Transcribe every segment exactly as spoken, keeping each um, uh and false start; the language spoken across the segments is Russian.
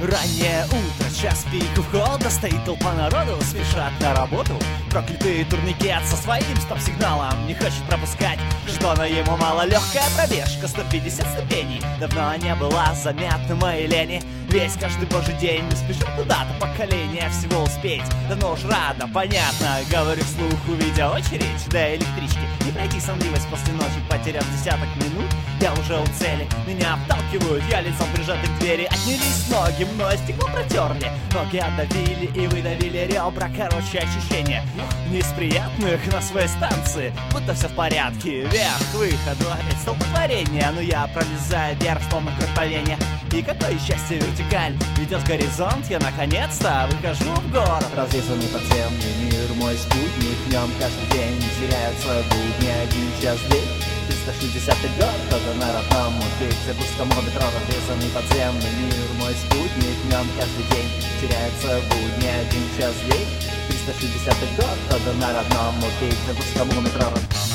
Раннее утро, час пик, холода, стоит толпа народу, спешат на работу. Проклятый турникет со своим стоп-сигналом не хочет пропускать, что на ему мало. Легкая пробежка, сто пятьдесят ступеней, давно не была заметна моей лени. Весь каждый божий день мы спешим куда-то, поколение всего успеть. Давно уж рада, понятно, говорю вслух, увидя очередь до электрички. Не пройти сонливость после ночи, потеряв десяток минут. Я уже у цели, меня обталкивают, я лицом прижаты к двери. Отнялись ноги, мной стекло протерли, ноги отдавили и выдавили ребра. Короче, ощущение не из приятных на своей станции, будто все в порядке. Вверх, к выходу, опять столпотворение, но я пролезаю вверх, словно кровотоление. И какое счастье, вертикаль ведет в горизонт. Я наконец-то выхожу в город. Разрезанный подземный мир, мой спутник, в нем каждый день теряет свой будни. Один час день, триста шестьдесят год, кто-то на родном петербургском метро. Разрезанный подземный мир, мой спутник, в нем каждый день теряет свой будни. Один час день, триста шестьдесят год, кто-то на родном петербургском метро.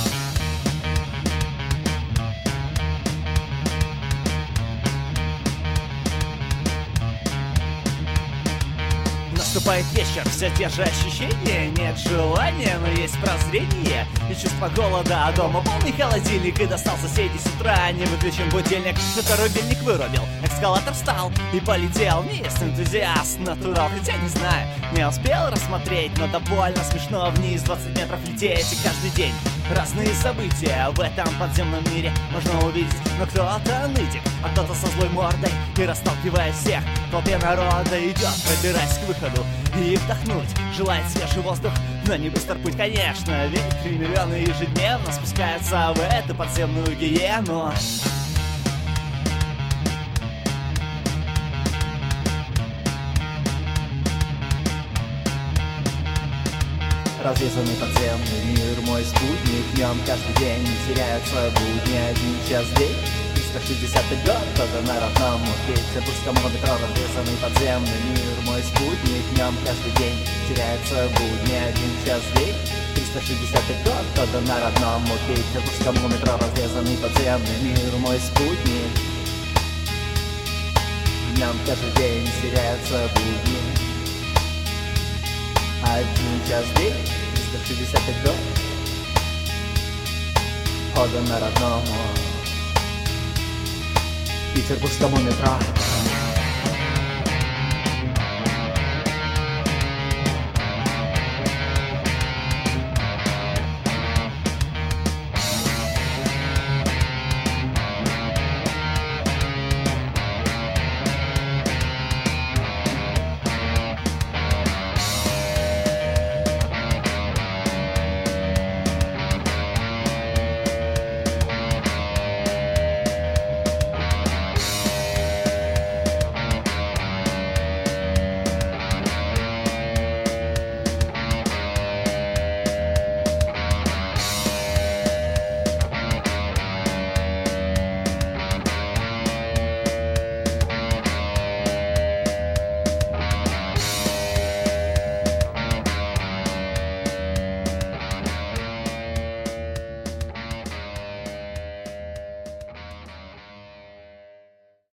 Наступает вечер, все те же ощущения. Нет желания, но есть прозрение и чувство голода, а дома полный холодильник. И достал соседей с утра, не выключен будильник. Это рубильник вырубил, эскалатор встал и полетел вниз. Энтузиаст натурал, хотя не знаю, не успел рассмотреть, но довольно смешно вниз двадцать метров лететь. И каждый день разные события в этом подземном мире можно увидеть. Но кто-то нытик, а кто-то со злой мордой, и расталкивая всех в толпе народа идет, пробираясь к выходу и вдохнуть, желает свежий воздух, но не быстр путь, конечно. Ведь три миллиона ежедневно спускаются в эту подземную гиену. Разрезанный подземный мир, мой спутник, в нем каждый день теряет свой будни. Один час день, триста шестьдесят год, кто-то на родном петербургском метро. Разрезанный подземный мир, мой спутник, в нем каждый день теряет свой будни. Один час день, триста шестьдесят год, кто-то на родном петербургском метро. Разрезанный подземный мир, мой спутник, в нем каждый день теряет свой будни. Один час день, триста шестьдесят год, хода на родном петербургскому метро.